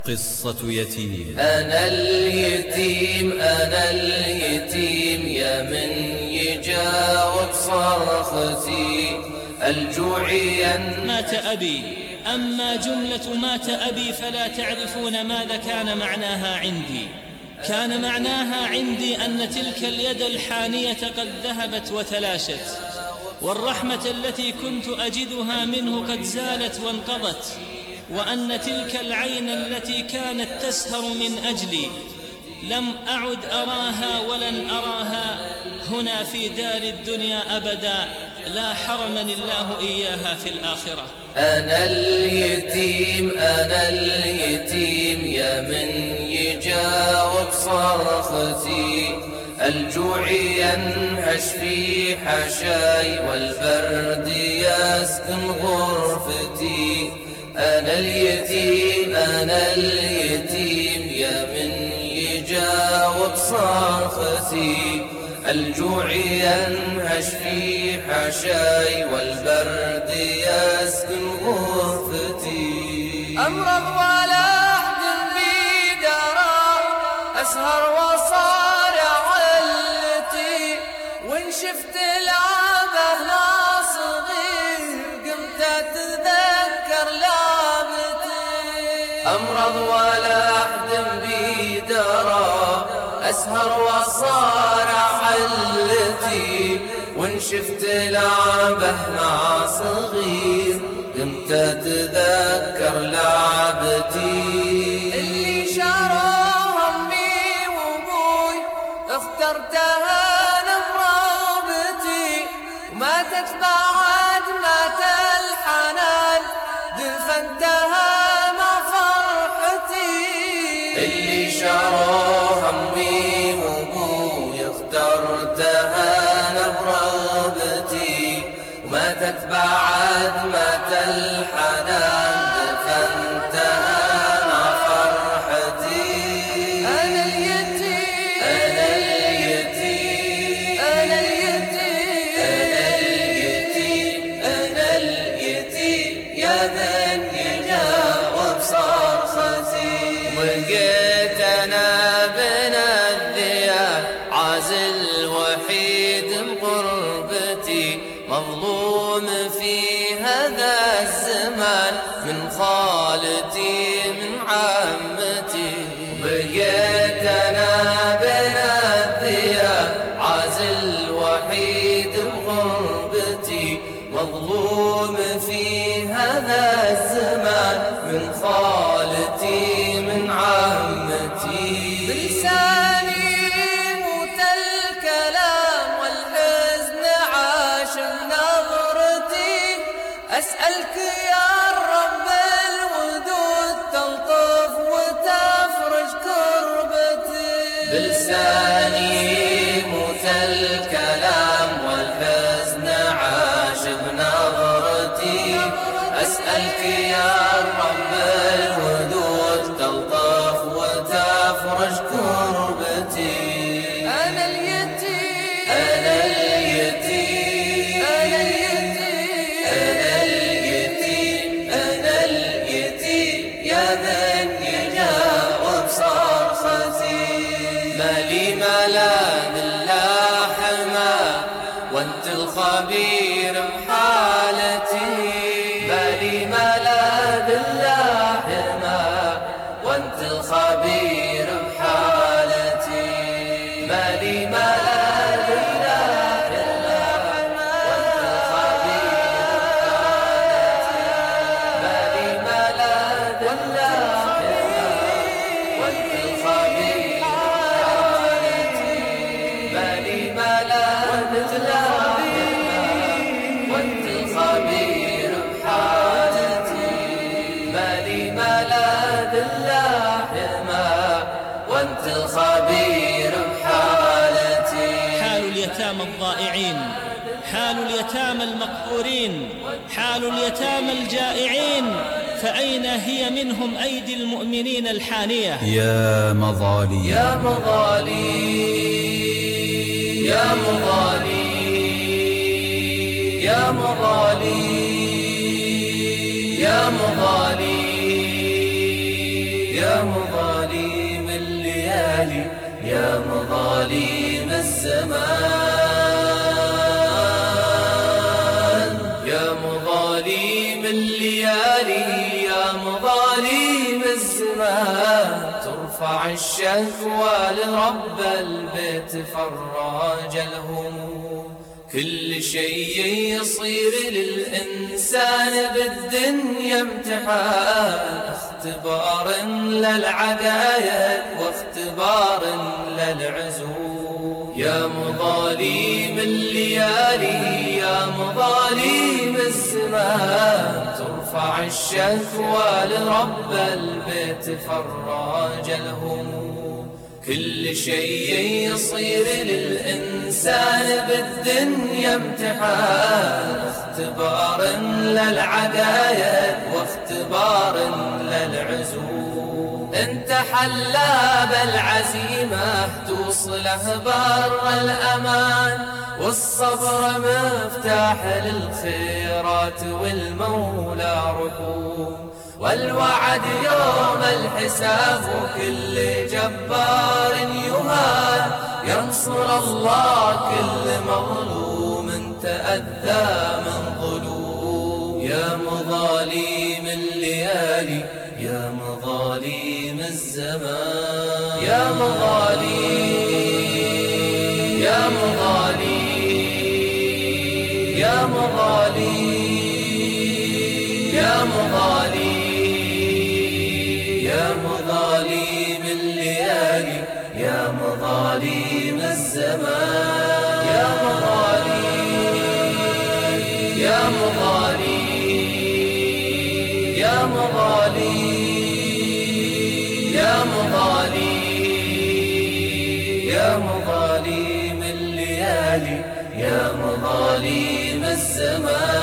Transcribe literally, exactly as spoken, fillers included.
قصة يتيم. أنا اليتيم أنا اليتيم يا من يجاوب صرختي الجوعي. مات أبي، أما جملة مات أبي فلا تعرفون ماذا كان معناها عندي. كان معناها عندي أن تلك اليد الحانية قد ذهبت وتلاشت، والرحمة التي كنت أجدها منه قد زالت وانقضت، وأن تلك العين التي كانت تسهر من أجلي لم أعد أراها ولن أراها هنا في دار الدنيا أبدا، لا حرمني الله إياها في الآخرة. أنا اليتيم أنا اليتيم يا من يجاوب صرختي الجوعي ينهش في حشاي والبرد يسكن غرفتي. أنا اليتيم أنا اليتيم يا من يجاوب صرختي الجوعي ينهش في حشاي والبرد يسكن غرفتي. أمرض ولا أحزن بي درار أسهر وصارع علتي، وإن شفت لعبه لا صغير قمت أتذكر لعبتي. أمرض ولا أحزن بي درار أسهر وصارع علتي، وإن شفت لعبه مع صغير قمت أتذكر لعبتي. اللي شاروا أمي وأبوي اخترتها لمرابتي، وماتت بعد مات الحنان دفنتها مع فرحتي. اللي شاروا أمي وأبوي اخترتها لمرابتي، وماتت بعد مات الحنان دفنتها مع فرحتي. أنا اليتيم أنا اليتيم أنا اليتيم أنا اليتيم أنا اليتيم يا من يجاوب صرختي. ولقيت أنا بين الذياب عازل وحيد بغربتي، مظلوم في هذا الزمان من خالتي من عمتي. بقيت أنا بين الذياب عازل وحيد بغربتي، مظلوم في هذا الزمان من خالتي من عمتي. بلساني موت الكلام والحزن عاش بنظرتي، أسألك يا رب الودود تلطف وتفرج كربتي. بلساني موت الكلام والحزن عاش بنظرتي، أسألك يا رب الودود تلطف وتفرج كربتي. أنا اليتيم أنا اليتيم أنا اليتيم أنا اليتيم أنا اليتيم يا من يجاوب صرختي. مالي ملاذ إلا حما وأنت الخبير بحالتي. مالي ملاذ إلا حما وأنت الخبير بحالتي. مالي ملاذ إلا حما وأنت الخبير بحالتي. مالي ملاذ إلا حما وأنت الخبير بحالتي. مالي ملاذ إلا حما وأنت الخبير بحالتي. مالي ملاذ إلا حما وأنت الخبير بحالتي. حال اليتامى الضائعين، حال اليتامى المقهورين، حال اليتامى الجائعين، فأين هي منهم أيدي المؤمنين الحانية؟ يا مظالي يا مظالي يا مظالي يا مظالي يا مظالي يا يا مظالم الليالي يا مظالم الزمان يا مظالم الليالي يا مظالم الزمان ترفع الشكوى لرب البيت فراج الهموم كل شيء يصير للإنسان بالدنيا امتحان اختبار للعقايد واختبار للعزوم يا مظالم الليالي يا مظالم الزمان ترفع الشكوى لرب البيت فراج الهموم كل شيء يصير للإنسان بالدنيا امتحان اختبار للعقايد واختبار للعزوم انت حلا بالعزيمة توصله بر الأمان والصبر مفتاح للخيرات والمولى رحوم والوعد يوم الحساب وكل جبار يهان ينصر الله كل مظلوم تأذى من ظلوم يا مظالم الليالي يا مظالم الزمان يا مظالم يا مظالم يا مظالم يا مظالم يا مظالم الليالي يا مظالم الزمان يا مظالم يا مظالم يا مظالم يا مظالم يا مظالم الليالي يا مظالم الزمان